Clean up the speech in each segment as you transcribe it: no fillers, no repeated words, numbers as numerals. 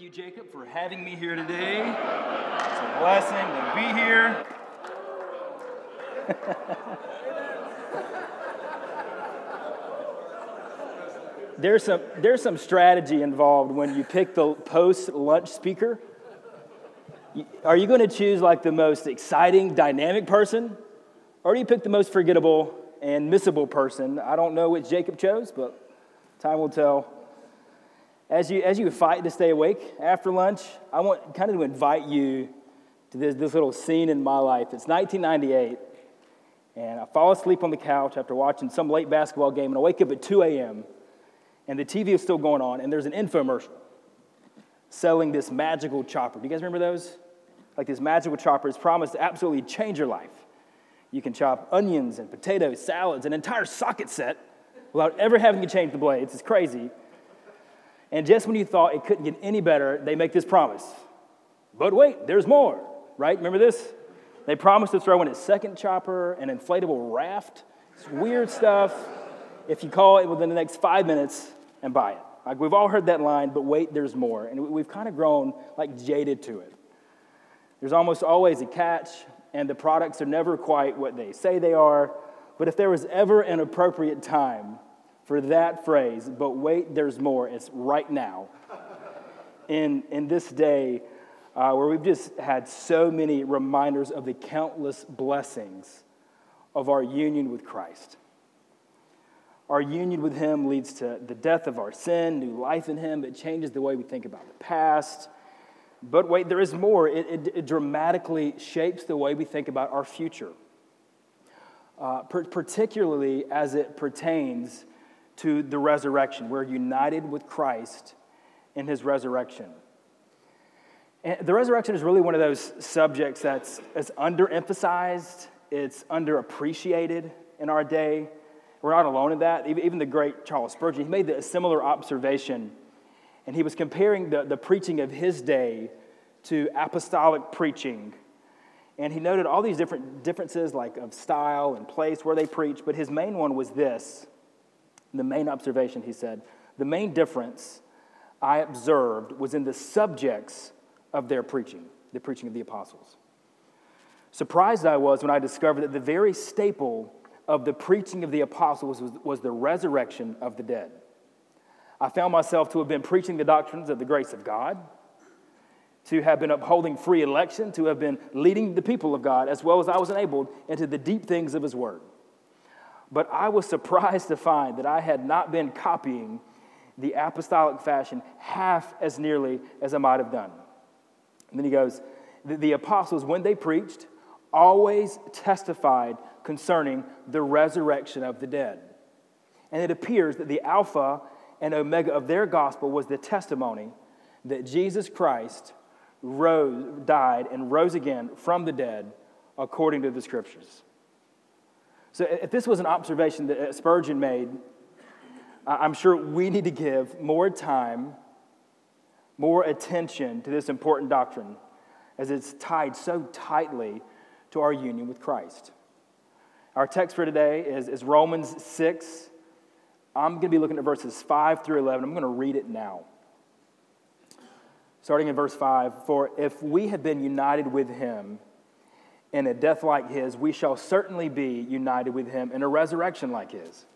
you, Jacob, for having me here today. It's a blessing to be here. There's some strategy involved when you pick the post-lunch speaker. Are you going to choose like the most exciting, dynamic person? Or do you pick the most forgettable and missable person? I don't know which Jacob chose, but time will tell. As you fight to stay awake after lunch, I want kind of to invite you to this little scene in my life. It's 1998, and I fall asleep on the couch after watching some late basketball game, and I wake up at 2 a.m., and the TV is still going on, and there's an infomercial selling this magical chopper. Do you guys remember those? Like this magical chopper is promised to absolutely change your life. You can chop onions and potatoes, salads, an entire socket set without ever having to change the blades. It's crazy. And just when you thought it couldn't get any better, they make this promise. But wait, there's more, right? Remember this? They promise to throw in a second chopper, an inflatable raft. It's weird stuff. If you call it within the next 5 minutes and buy it. Like we've all heard that line, but wait, there's more. And we've kind of grown like jaded to it. There's almost always a catch, and the products are never quite what they say they are. But if there was ever an appropriate time for that phrase, but wait, there's more, it's right now. In this day where we've just had so many reminders of the countless blessings of our union with Christ. Our union with Him leads to the death of our sin, new life in Him. It changes the way we think about the past. But wait, there is more. It dramatically shapes the way we think about our future, particularly as it pertains to the resurrection. We're united with Christ in His resurrection. And the resurrection is really one of those subjects that's underemphasized, it's underappreciated in our day. We're not alone in that. Even the great Charles Spurgeon, he made a similar observation, and he was comparing the preaching of his day to apostolic preaching. And he noted all these differences like of style and place where they preach, but his main one was this. The main observation, he said, the main difference I observed was in the subjects of their preaching, the preaching of the apostles. Surprised I was when I discovered that the very staple of the preaching of the apostles was the resurrection of the dead. I found myself to have been preaching the doctrines of the grace of God, to have been upholding free election, to have been leading the people of God as well as I was enabled into the deep things of His Word. But I was surprised to find that I had not been copying the apostolic fashion half as nearly as I might have done. And then he goes, the apostles, when they preached, always testified concerning the resurrection of the dead. And it appears that the Alpha and Omega of their gospel was the testimony that Jesus Christ died, and rose again from the dead according to the Scriptures. So if this was an observation that Spurgeon made, I'm sure we need to give more time, more attention to this important doctrine as it's tied so tightly to our union with Christ. Our text for today is Romans 6. I'm going to be looking at verses 5 through 11. I'm going to read it now. Starting in verse 5, "For if we have been united with Him in a death like His, we shall certainly be united with Him in a resurrection like His.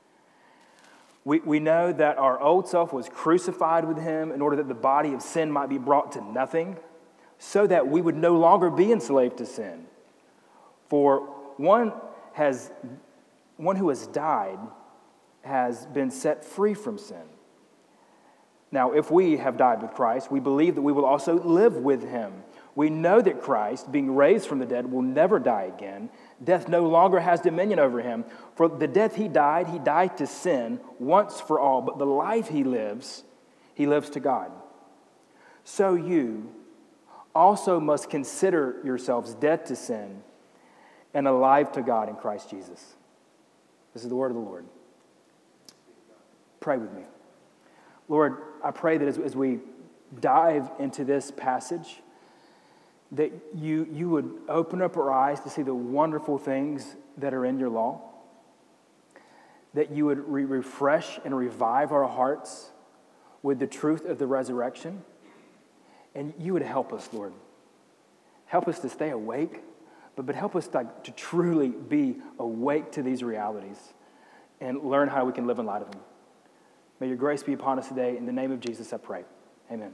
We know that our old self was crucified with Him in order that the body of sin might be brought to nothing, so that we would no longer be enslaved to sin. For one who has died has been set free from sin. Now, if we have died with Christ, we believe that we will also live with Him. We know that Christ, being raised from the dead, will never die again. Death no longer has dominion over Him. For the death He died to sin once for all. But the life He lives to God. So you also must consider yourselves dead to sin and alive to God in Christ Jesus." This is the word of the Lord. Pray with me. Lord, I pray that as we dive into this passage, that you would open up our eyes to see the wonderful things that are in your law, that you would refresh and revive our hearts with the truth of the resurrection, And you would help us, Lord. Help us to stay awake, but help us to truly be awake to these realities and learn how we can live in light of them. May your grace be upon us today. In the name of Jesus, I pray. Amen.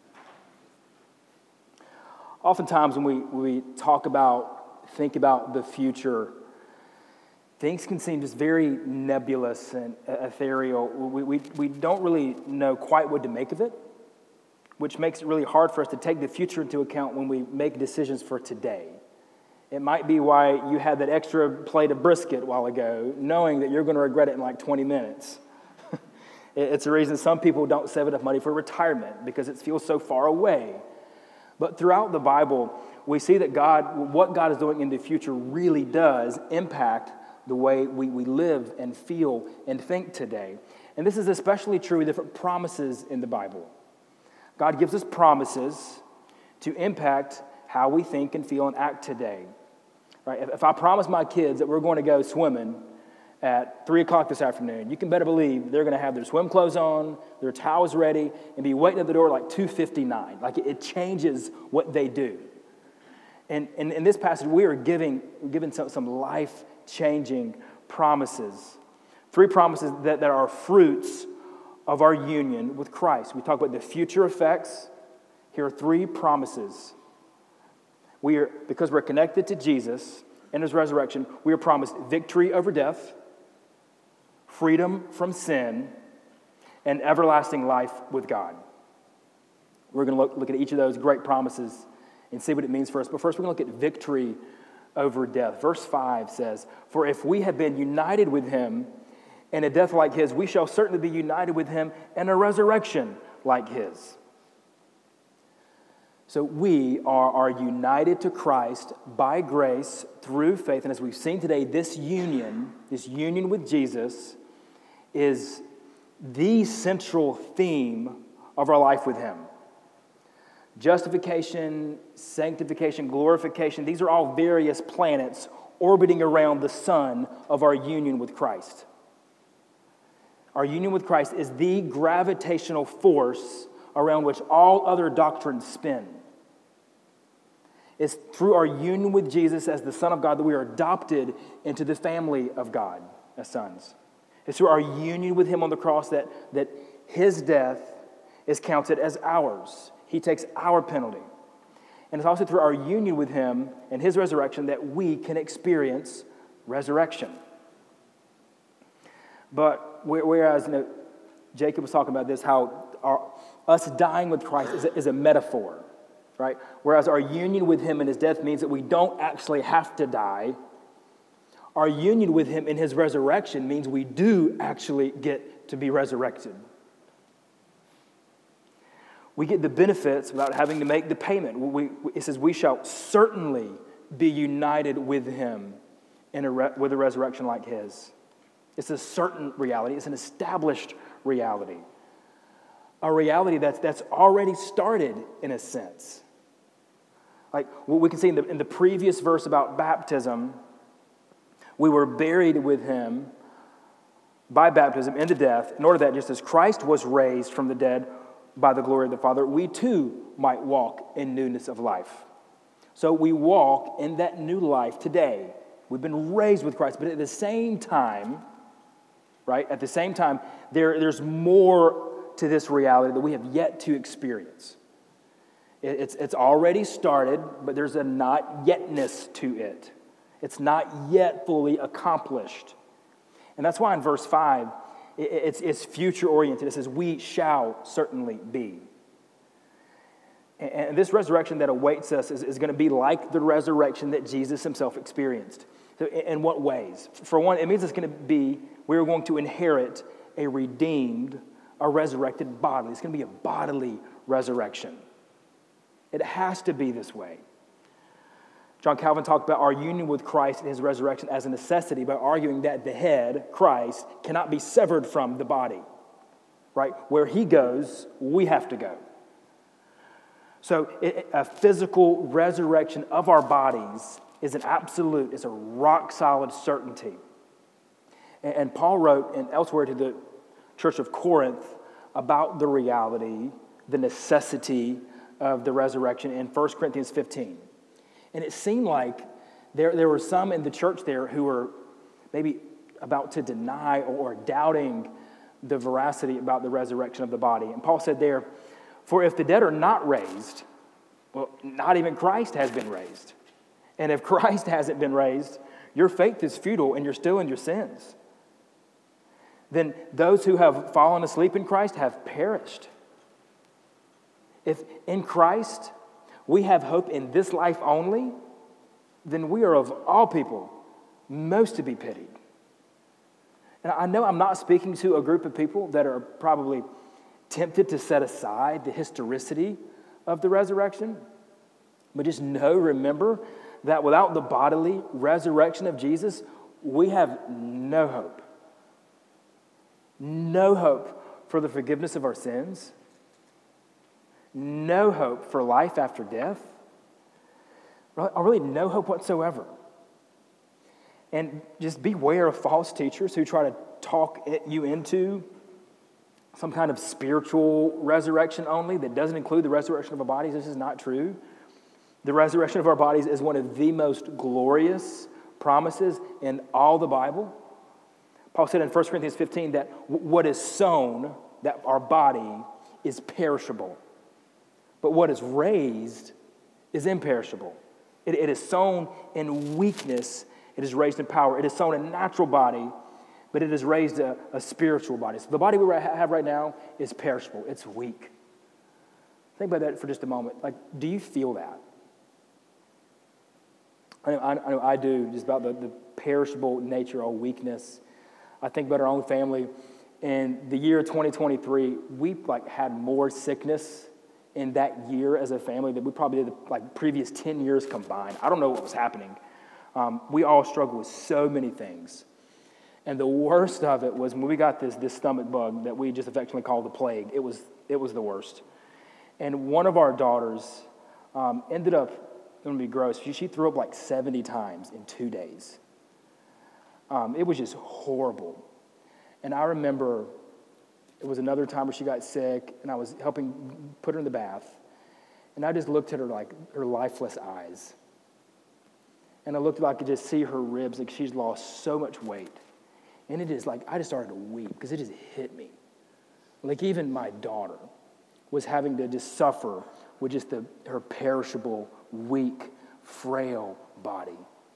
Oftentimes when we think about the future, things can seem just very nebulous and ethereal. We don't really know quite what to make of it, which makes it really hard for us to take the future into account when we make decisions for today. It might be why you had that extra plate of brisket a while ago, knowing that you're going to regret it in like 20 minutes. It's the reason some people don't save enough money for retirement, because it feels so far away. But throughout the Bible, we see that what God is doing in the future really does impact the way we live and feel and think today. And this is especially true with different promises in the Bible. God gives us promises to impact how we think and feel and act today. Right? If I promise my kids that we're going to go swimming at 3 o'clock this afternoon, you can better believe they're going to have their swim clothes on, their towels ready, and be waiting at the door like 2:59. Like it changes what they do. And in this passage, we are given some life-changing promises. 3 promises that are fruits of our union with Christ. We talk about the future effects. Here are 3 promises. Because we're connected to Jesus and his resurrection, we are promised victory over death, freedom from sin, and everlasting life with God. We're going to look at each of those great promises and see what it means for us. But first, we're going to look at victory over death. Verse 5 says, "For if we have been united with him in a death like his, we shall certainly be united with him in a resurrection like his." So we are united to Christ by grace through faith. And as we've seen today, this union with Jesus is the central theme of our life with him. Justification, sanctification, glorification, these are all various planets orbiting around the sun of our union with Christ. Our union with Christ is the gravitational force around which all other doctrines spin. It's through our union with Jesus as the Son of God that we are adopted into the family of God as sons. It's through our union with him on the cross that his death is counted as ours. He takes our penalty. And it's also through our union with him and his resurrection that we can experience resurrection. But whereas Jacob was talking about this, how us dying with Christ is a metaphor. Right? Whereas our union with him in his death means that we don't actually have to die, our union with him in his resurrection means we do actually get to be resurrected. We get the benefits without having to make the payment. It says we shall certainly be united with him with a resurrection like his. It's a certain reality. It's an established reality. A reality that's already started in a sense. Like what we can see in the previous verse about baptism, we were buried with him by baptism into death, in order that just as Christ was raised from the dead by the glory of the Father, we too might walk in newness of life. So we walk in that new life today. We've been raised with Christ, but at the same time, right? At the same time, there's more to this reality that we have yet to experience. It's already started, but there's a not yetness to it. It's not yet fully accomplished. And that's why in verse 5, it's future-oriented. It says, we shall certainly be. And this resurrection that awaits us is going to be like the resurrection that Jesus himself experienced. So in what ways? For one, it means we're going to inherit a redeemed, a resurrected body. It's going to be a bodily resurrection. It has to be this way. John Calvin talked about our union with Christ and his resurrection as a necessity by arguing that the head, Christ, cannot be severed from the body. Right? Where he goes, we have to go. So a physical resurrection of our bodies is an absolute, it's a rock-solid certainty. And Paul wrote elsewhere to the church of Corinth about the reality, the necessity of the resurrection in 1 Corinthians 15. And it seemed like there were some in the church there who were maybe about to deny or doubting the veracity about the resurrection of the body. And Paul said there, for if the dead are not raised, well, not even Christ has been raised. And if Christ hasn't been raised, your faith is futile and you're still in your sins. Then those who have fallen asleep in Christ have perished. If in Christ we have hope in this life only, then we are of all people most to be pitied. And I know I'm not speaking to a group of people that are probably tempted to set aside the historicity of the resurrection, but just remember that without the bodily resurrection of Jesus, we have no hope. No hope for the forgiveness of our sins. No hope for life after death. Really no hope whatsoever. And just beware of false teachers who try to talk you into some kind of spiritual resurrection only that doesn't include the resurrection of our bodies. This is not true. The resurrection of our bodies is one of the most glorious promises in all the Bible. Paul said in 1 Corinthians 15 that what is sown, that our body, is perishable. But what is raised is imperishable. It is sown in weakness. It is raised in power. It is sown a natural body, but it is raised a spiritual body. So the body we have right now is perishable. It's weak. Think about that for just a moment. Like, do you feel that? I know I do, just about the perishable nature or weakness. I think about our own family. In the year 2023, we had more sickness in that year as a family than we probably did the previous 10 years combined. I don't know what was happening. We all struggled with so many things. And the worst of it was when we got this stomach bug that we just affectionately call the plague. It was the worst. And one of our daughters ended up, it's going to be gross, she threw up 70 times in 2 days. It was just horrible. And I remember it was another time where she got sick, and I was helping put her in the bath. And I just looked at her her lifeless eyes. And I looked I could just see her ribs, she's lost so much weight. And it is I just started to weep because it just hit me. Even my daughter was having to just suffer with just her perishable, weak, frail body.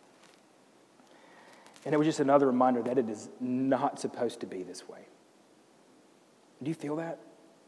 And it was just another reminder that it is not supposed to be this way. Do you feel that?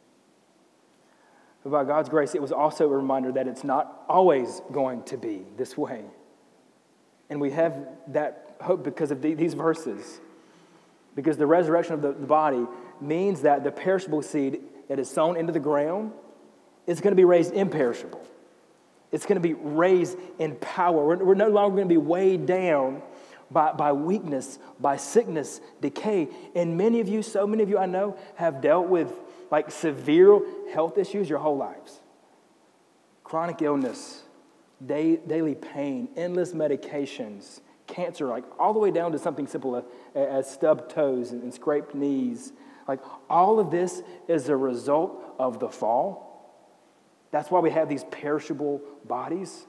But by God's grace, it was also a reminder that it's not always going to be this way. And we have that hope because of these verses. Because the resurrection of the body means that the perishable seed that is sown into the ground is going to be raised imperishable. It's going to be raised in power. We're no longer going to be weighed down by weakness, by sickness, decay. And so many of you I know, have dealt with severe health issues your whole lives. Chronic illness, daily pain, endless medications, cancer, all the way down to something simple as stubbed toes and scraped knees. All of this is a result of the fall. That's why we have these perishable bodies.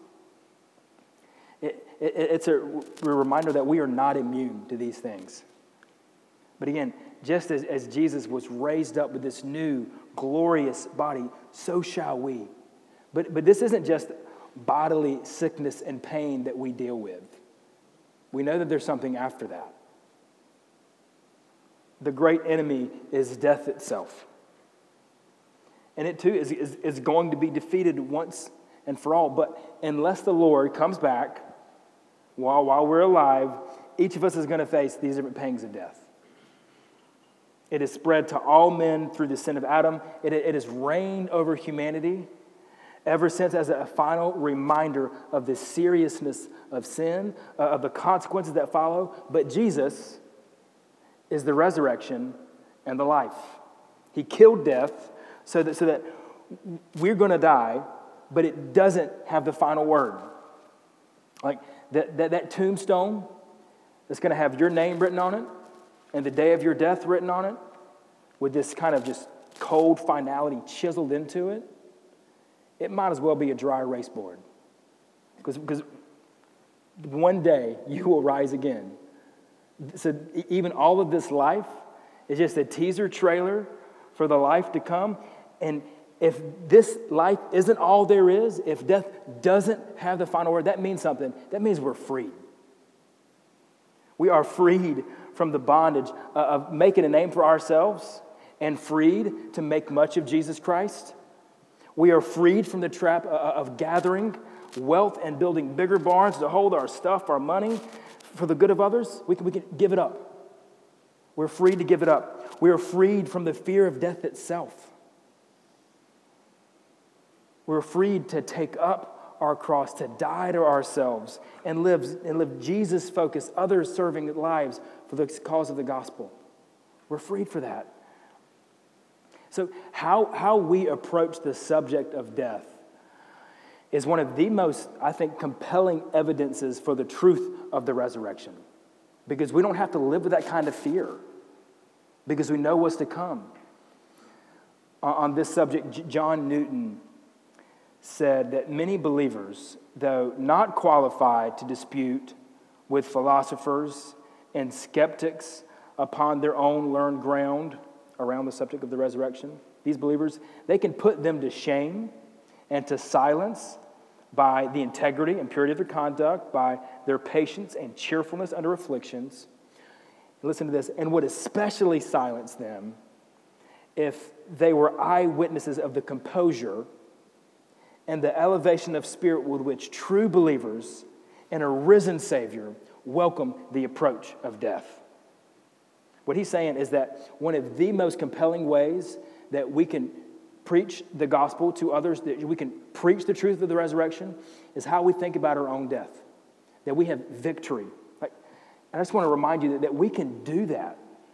It's a reminder that we are not immune to these things. But again, just as Jesus was raised up with this new, glorious body, so shall we. But this isn't just bodily sickness and pain that we deal with. We know that there's something after that. The great enemy is death itself. And it too is going to be defeated once and for all. But unless the Lord comes back while we're alive, each of us is going to face these different pangs of death. It is spread to all men through the sin of Adam. It has reigned over humanity ever since as a final reminder of the seriousness of sin, of the consequences that follow. But Jesus is the resurrection and the life. He killed death so that we're going to die, but it doesn't have the final word. That tombstone that's going to have your name written on it and the day of your death written on it with this kind of just cold finality chiseled into it, it might as well be a dry erase board. Because one day you will rise again. So even all of this life is just a teaser trailer for the life to come. And if this life isn't all there is, if death doesn't have the final word, that means something. That means we're freed. We are freed from the bondage of making a name for ourselves and freed to make much of Jesus Christ. We are freed from the trap of gathering wealth and building bigger barns to hold our stuff, our money, for the good of others. We can give it up. We're free to give it up. We are freed from the fear of death itself. We're freed to take up our cross, to die to ourselves, and live Jesus-focused, others-serving lives for the cause of the gospel. We're freed for that. So how we approach the subject of death is one of the most, I think, compelling evidences for the truth of the resurrection. Because we don't have to live with that kind of fear, because we know what's to come. On this subject, John Newton said that many believers, though not qualified to dispute with philosophers and skeptics upon their own learned ground around the subject of the resurrection, these believers, they can put them to shame and to silence by the integrity and purity of their conduct, by their patience and cheerfulness under afflictions. Listen to this, and would especially silence them if they were eyewitnesses of the composure and the elevation of spirit with which true believers and a risen Savior welcome the approach of death. What he's saying is that one of the most compelling ways that we can preach the gospel to others, that we can preach the truth of the resurrection, is how we think about our own death, that we have victory. I just want to remind you that we can do that.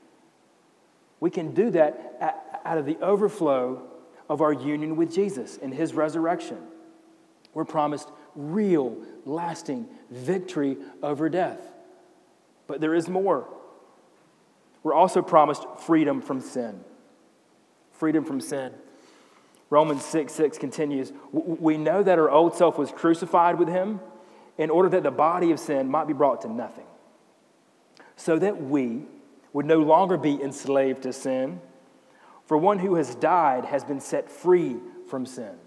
We can do that out of the overflow of our union with Jesus and his resurrection. We're promised real, lasting victory over death. But there is more. We're also promised freedom from sin. Freedom from sin. Romans 6:6 continues, we know that our old self was crucified with him in order that the body of sin might be brought to nothing, so that we would no longer be enslaved to sin. For one who has died has been set free from sin.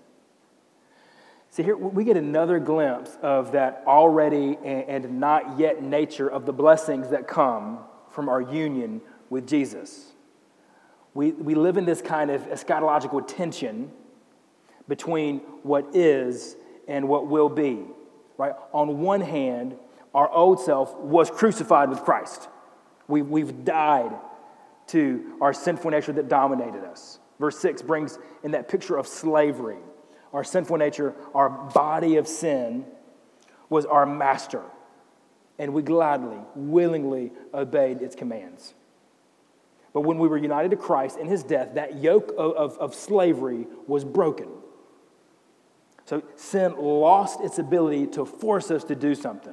See, here we get another glimpse of that already and not yet nature of the blessings that come from our union with Jesus. We live in this kind of eschatological tension between what is and what will be, right? On one hand, our old self was crucified with Christ. We've died to our sinful nature that dominated us. Verse 6 brings in that picture of slavery. Our sinful nature, our body of sin, was our master, and we gladly, willingly obeyed its commands. But when we were united to Christ in his death, that yoke of slavery was broken. So sin lost its ability to force us to do something.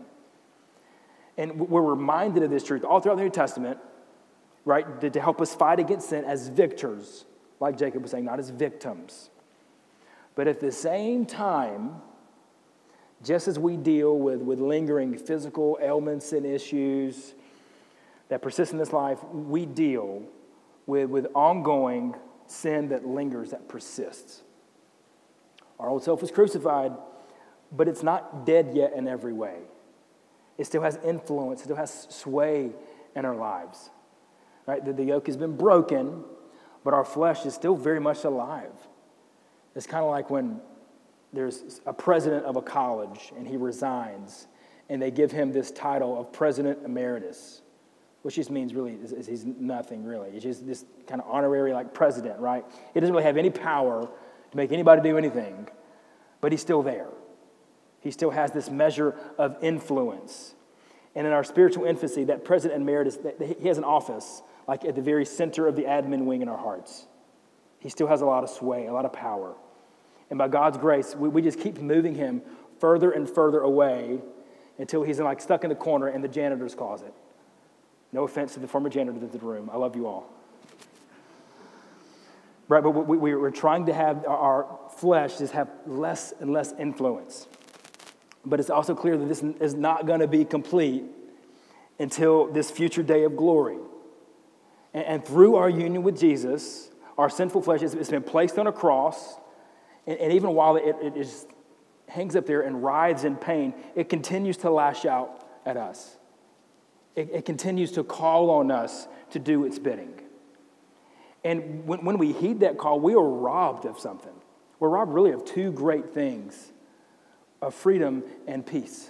And we're reminded of this truth all throughout the New Testament, right, to help us fight against sin as victors, like Jacob was saying, not as victims. But at the same time, just as we deal with lingering physical ailments and issues that persist in this life, we deal with ongoing sin that lingers, that persists. Our old self was crucified, but it's not dead yet in every way. It still has influence, it still has sway in our lives. Right? The yoke has been broken, but our flesh is still very much alive. It's kind of like when there's a president of a college and he resigns and they give him this title of president emeritus, which just means really is he's nothing really. It's just this kind of honorary like president, right? He doesn't really have any power to make anybody do anything, but he's still there. He still has this measure of influence. And in our spiritual infancy, that president emeritus, he has an office like at the very center of the admin wing in our hearts. He still has a lot of sway, a lot of power. And by God's grace, we just keep moving him further and further away until he's like stuck in the corner in the janitor's closet. No offense to the former janitor that's in the room. I love you all. Right, but we're trying to have our flesh just have less and less influence. But it's also clear that this is not going to be complete until this future day of glory. And through our union with Jesus, our sinful flesh has been placed on a cross, and even while it just hangs up there and writhes in pain, it continues to lash out at us. It continues to call on us to do its bidding. And when we heed that call, we are robbed of something. We're robbed really of two great things, of freedom and peace.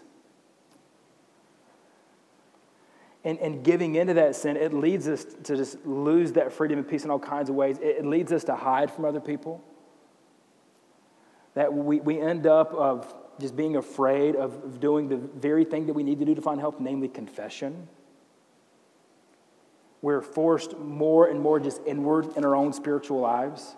And giving into that sin, it leads us to just lose that freedom and peace in all kinds of ways. It leads us to hide from other people. That we end up of just being afraid of doing the very thing that we need to do to find help, namely confession. We're forced more and more just inward in our own spiritual lives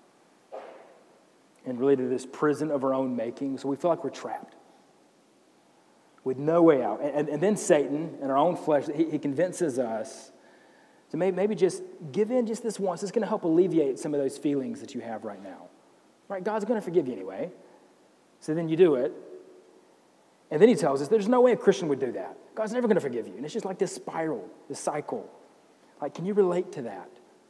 and really to this prison of our own making. So we feel like we're trapped with no way out. And then Satan, in our own flesh, he convinces us to maybe just give in just this once. It's going to help alleviate some of those feelings that you have right now. Right? God's going to forgive you anyway. So then you do it. And then he tells us there's no way a Christian would do that. God's never going to forgive you. And it's just like this spiral, this cycle. Like, can you relate to that?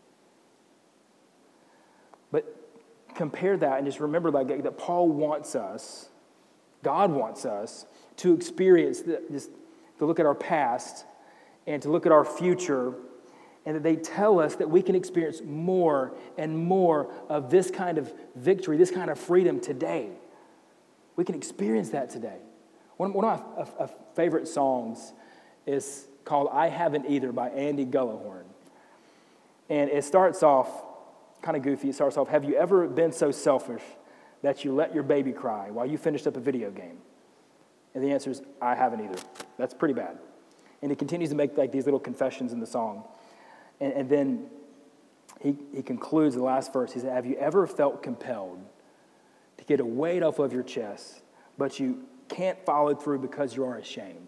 But compare that and just remember that Paul wants us, God wants us, to experience, to look at our past and to look at our future, and that they tell us that we can experience more and more of this kind of victory, this kind of freedom today. We can experience that today. One of my favorite songs is called I Haven't Either by Andy Gullahorn. And it starts off kind of goofy. It starts off, have you ever been so selfish that you let your baby cry while you finished up a video game? And the answer is, I haven't either. That's pretty bad. And he continues to make like these little confessions in the song. And then he concludes the last verse. He said, have you ever felt compelled to get a weight off of your chest, but you can't follow through because you are ashamed?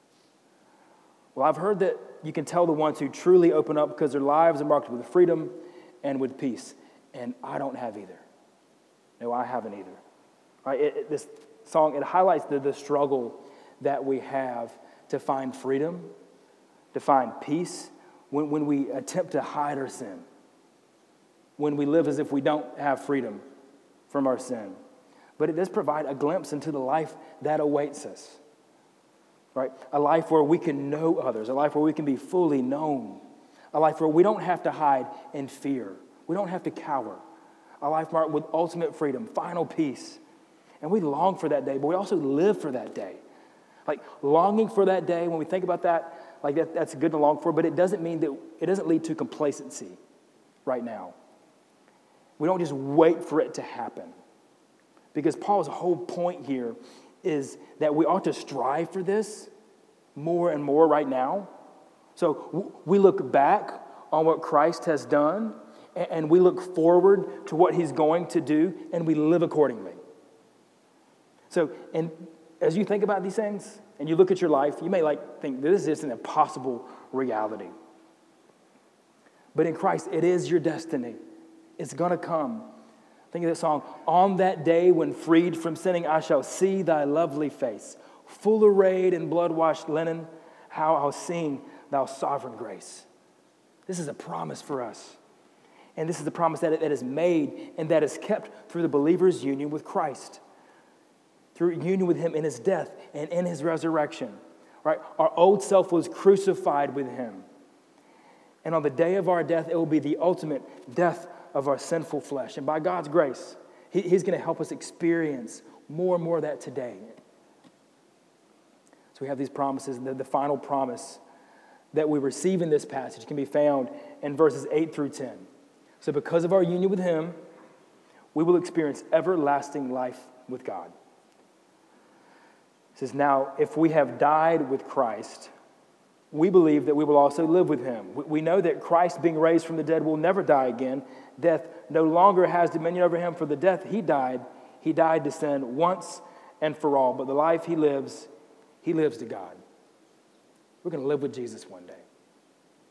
Well, I've heard that you can tell the ones who truly open up because their lives are marked with freedom and with peace. And I don't have either. No, I haven't either. Right? This song, it highlights the struggle that we have to find freedom, to find peace, when we attempt to hide our sin, when we live as if we don't have freedom from our sin. But it does provide a glimpse into the life that awaits us, right? A life where we can know others, a life where we can be fully known, a life where we don't have to hide in fear, we don't have to cower, a life marked with ultimate freedom, final peace. And we long for that day, but we also live for that day. Like longing for that day, when we think about that, like that's good to long for, but it doesn't mean that it doesn't lead to complacency right now. We don't just wait for it to happen. Because Paul's whole point here is that we ought to strive for this more and more right now. So we look back on what Christ has done, and we look forward to what he's going to do, and we live accordingly. So, and as you think about these things, and you look at your life, you may think this is just an impossible reality. But in Christ, it is your destiny. It's going to come. Think of that song, on that day when freed from sinning, I shall see thy lovely face. Full arrayed in blood-washed linen, how I'll sing thou sovereign grace. This is a promise for us. And this is the promise that is made and that is kept through the believer's union with Christ. Through union with him in his death and in his resurrection. Right? Our old self was crucified with him. And on the day of our death, it will be the ultimate death of our sinful flesh. And by God's grace, he's going to help us experience more and more of that today. So we have these promises, and the final promise that we receive in this passage can be found in verses 8 through 10. So because of our union with him, we will experience everlasting life with God. It says, now, if we have died with Christ, we believe that we will also live with him. We know that Christ, being raised from the dead, will never die again. Death no longer has dominion over him, for the death he died to sin once and for all. But the life he lives to God. We're going to live with Jesus one day.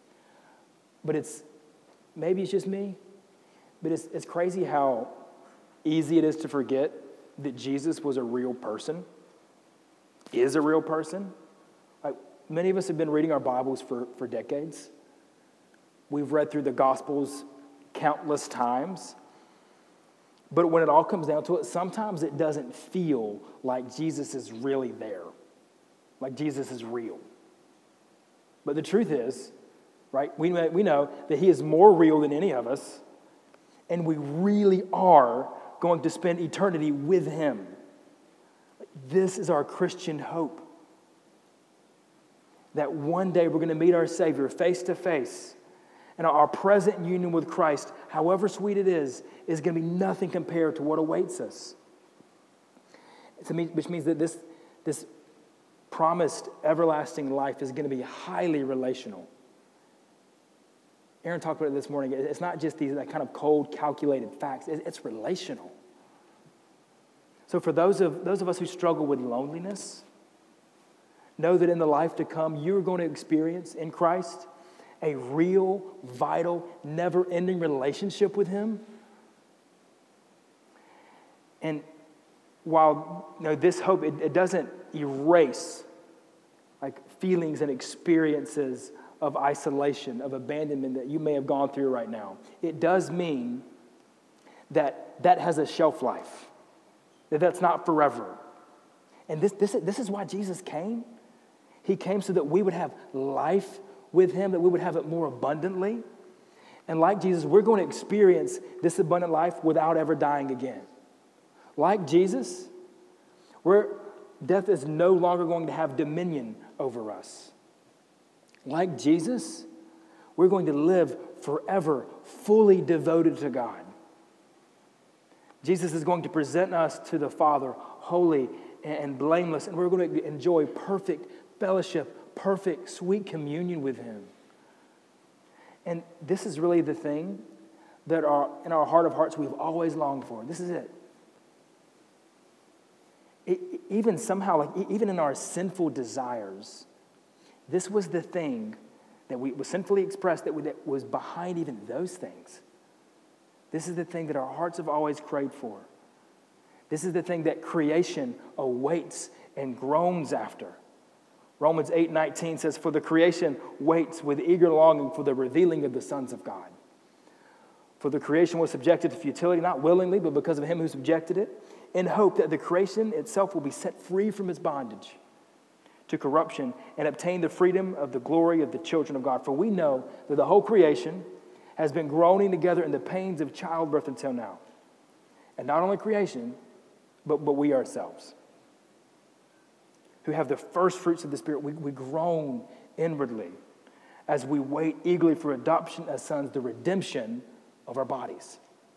But maybe it's just me, but it's crazy how easy it is to forget that Jesus was a real person, is a real person. Like, many of us have been reading our Bibles for decades. We've read through the Gospels countless times. But when it all comes down to it, sometimes it doesn't feel like Jesus is really there, like Jesus is real. But the truth is, right, we know that he is more real than any of us, and we really are going to spend eternity with him. This is our Christian hope, that one day we're going to meet our Savior face to face, and our present union with Christ, however sweet it is going to be nothing compared to what awaits us. Which means that this promised everlasting life is going to be highly relational. Aaron talked about it this morning. It's not just these kind of cold, calculated facts. It's relational. So for those of us who struggle with loneliness, know that in the life to come, you're going to experience in Christ a real, vital, never-ending relationship with him. And while this hope, it doesn't erase like feelings and experiences of isolation, of abandonment that you may have gone through right now. It does mean that has a shelf life, that's not forever. And this is why Jesus came. He came so that we would have life with him, that we would have it more abundantly. And like Jesus, we're going to experience this abundant life without ever dying again. Like Jesus, death is no longer going to have dominion over us. Like Jesus, we're going to live forever fully devoted to God. Jesus is going to present us to the Father holy and blameless, and we're going to enjoy perfect fellowship, perfect, sweet communion with him. And this is really the thing that in our heart of hearts we've always longed for. This is it. Even somehow, even in our sinful desires, this was the thing that was sinfully expressed that was behind even those things. This is the thing that our hearts have always craved for. This is the thing that creation awaits and groans after. Romans 8:19 says, "For the creation waits with eager longing for the revealing of the sons of God. For the creation was subjected to futility, not willingly, but because of him who subjected it, in hope that the creation itself will be set free from its bondage to corruption and obtain the freedom of the glory of the children of God. For we know that the whole creation has been groaning together in the pains of childbirth until now." And not only creation, but we ourselves, who have the first fruits of the Spirit, we groan inwardly as we wait eagerly for adoption as sons, the redemption of our bodies.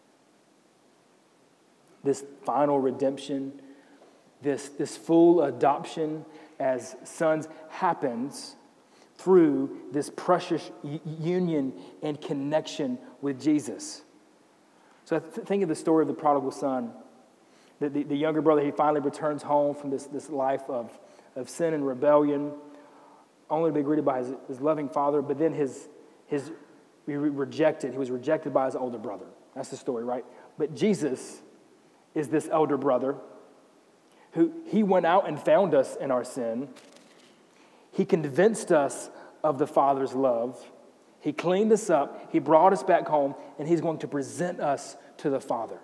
This final redemption, this full adoption as sons happens through this precious union and connection with Jesus. So think of the story of the prodigal son. The younger brother, he finally returns home from this life of sin and rebellion, only to be greeted by his loving father, but then he was rejected by his older brother. That's the story, right? But Jesus is this elder brother who he went out and found us in our sin. He convinced us of the Father's love. He cleaned us up. He brought us back home, and he's going to present us to the Father.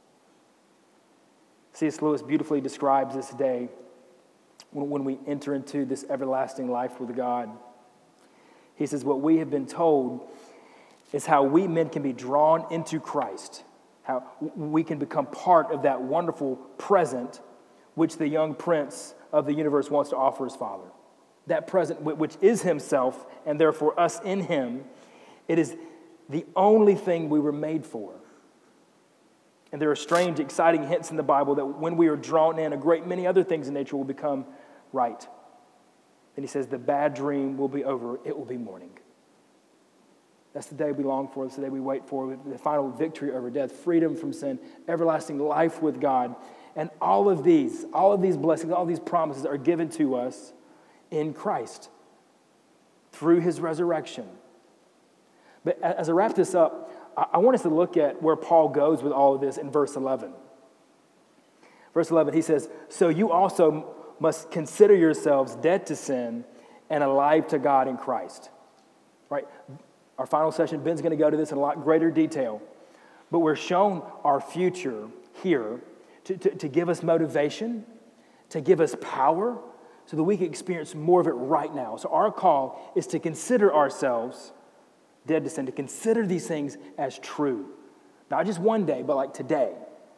C.S. Lewis beautifully describes this day when we enter into this everlasting life with God. He says, what we have been told is how we men can be drawn into Christ, how we can become part of that wonderful present which the young prince of the universe wants to offer his Father. That present which is himself, and therefore us in him. It is the only thing we were made for. And there are strange, exciting hints in the Bible that when we are drawn in, a great many other things in nature will become right. And he says the bad dream will be over. It will be morning. That's the day we long for. That's the day we wait for. The final victory over death, freedom from sin, everlasting life with God. And all of these blessings, all these promises are given to us in Christ through his resurrection. But as I wrap this up, I want us to look at where Paul goes with all of this in verse 11. Verse 11, he says, so you also must consider yourselves dead to sin and alive to God in Christ. Right? Our final session, Ben's going to go to this in a lot greater detail. But we're shown our future here to give us motivation, to give us power, so that we can experience more of it right now. So our call is to consider ourselves dead to sin, to consider these things as true. Not just one day, but like today.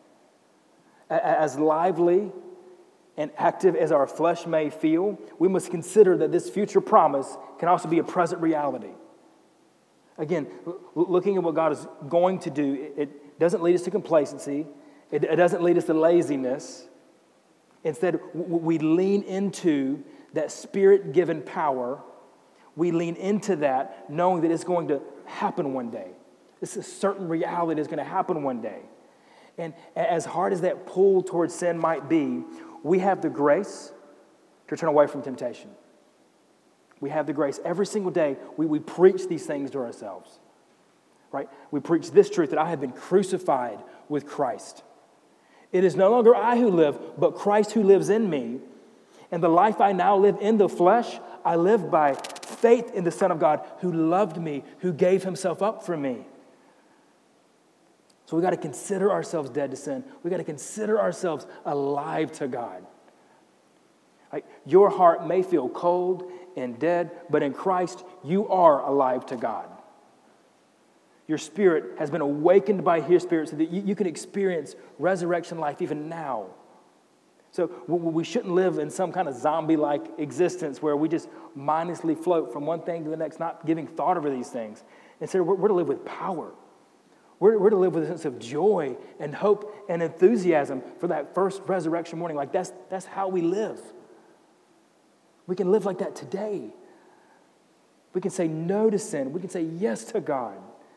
As lively and active as our flesh may feel, we must consider that this future promise can also be a present reality. Again, looking at what God is going to do, it doesn't lead us to complacency. It doesn't lead us to laziness. Instead, we lean into that Spirit-given power. We lean into that knowing that it's going to happen one day. It's a certain reality that's going to happen one day. And as hard as that pull towards sin might be, we have the grace to turn away from temptation. We have the grace. Every single day, we preach these things to ourselves, right? We preach this truth that I have been crucified with Christ. It is no longer I who live, but Christ who lives in me. And the life I now live in the flesh, I live by faith in the Son of God who loved me, who gave himself up for me. So we got to consider ourselves dead to sin. We got to consider ourselves alive to God. Like, your heart may feel cold and dead, but in Christ, you are alive to God. Your spirit has been awakened by his Spirit so that you can experience resurrection life even now. So we shouldn't live in some kind of zombie-like existence where we just mindlessly float from one thing to the next, not giving thought over these things. Instead, we're to live with power. We're to live with a sense of joy and hope and enthusiasm for that first resurrection morning. Like that's how we live. We can live like that today. We can say no to sin. We can say yes to God.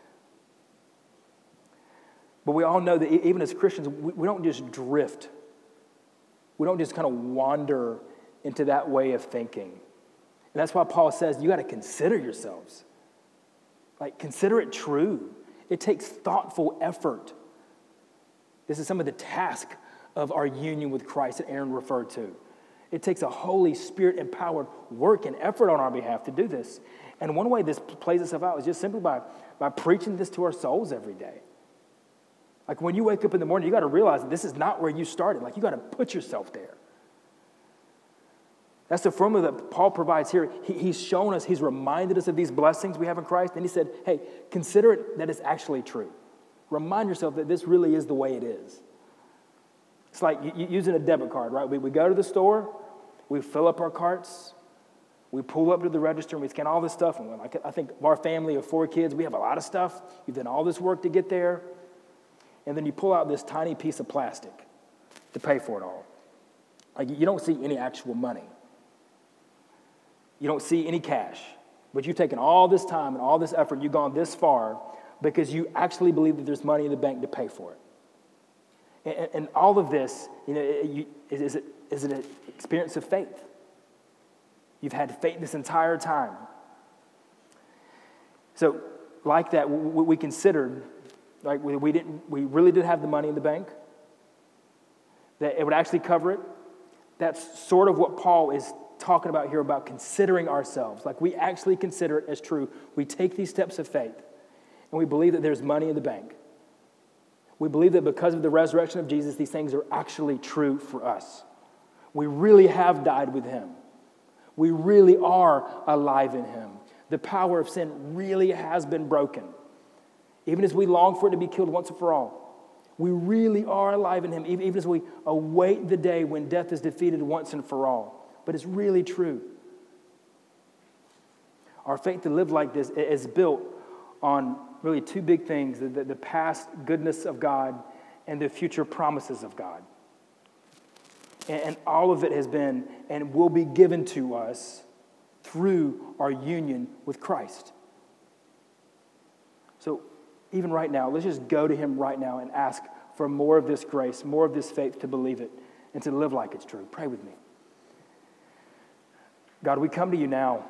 But we all know that even as Christians, we don't just drift. We don't just kind of wander into that way of thinking. And that's why Paul says you got to consider yourselves. Like, consider it true. It takes thoughtful effort. This is some of the task of our union with Christ that Aaron referred to. It takes a Holy Spirit-empowered work and effort on our behalf to do this. And one way this plays itself out is just simply by preaching this to our souls every day. Like, when you wake up in the morning, you got to realize that this is not where you started. Like, you got to put yourself there. That's the formula that Paul provides here. He's shown us, he's reminded us of these blessings we have in Christ. And he said, hey, consider it that it's actually true. Remind yourself that this really is the way it is. It's like using a debit card, right? We go to the store, we fill up our carts, we pull up to the register, and we scan all this stuff. And I think of our family of 4 kids, we have a lot of stuff. You've done all this work to get there. And then you pull out this tiny piece of plastic to pay for it all. Like, you don't see any actual money. You don't see any cash. But you've taken all this time and all this effort, you've gone this far because you actually believe that there's money in the bank to pay for it. And all of this, is it an experience of faith? You've had faith this entire time. So, like that, we considered, like, we really did have the money in the bank, that it would actually cover it. That's sort of what Paul is talking about here, about considering ourselves. Like, we actually consider it as true. We take these steps of faith, and we believe that there's money in the bank. We believe that because of the resurrection of Jesus, these things are actually true for us. We really have died with him. We really are alive in him. The power of sin really has been broken. Even as we long for it to be killed once and for all, we really are alive in him, even as we await the day when death is defeated once and for all. But it's really true. Our faith to live like this is built on really 2 big things: the past goodness of God and the future promises of God. And all of it has been and will be given to us through our union with Christ. So even right now, let's just go to him right now and ask for more of this grace, more of this faith to believe it and to live like it's true. Pray with me. God, we come to you now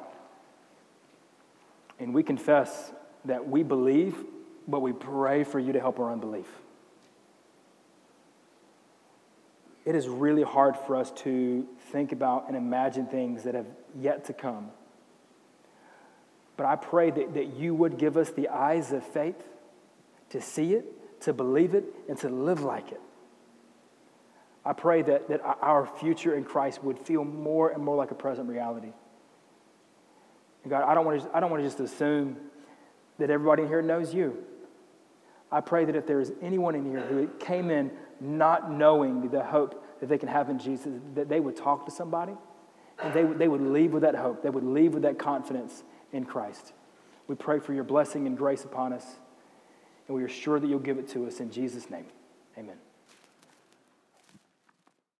and we confess that we believe, but we pray for you to help our unbelief. it is really hard for us to think about and imagine things that have yet to come. But I pray that you would give us the eyes of faith to see it, to believe it, and to live like it. I pray that our future in Christ would feel more and more like a present reality. And God, I don't want to just assume that everybody in here knows you. I pray that if there is anyone in here who came in not knowing the hope that they can have in Jesus, that they would talk to somebody and they would leave with that hope. They would leave with that confidence in Christ. We pray for your blessing and grace upon us, and we are sure that you'll give it to us in Jesus' name. Amen.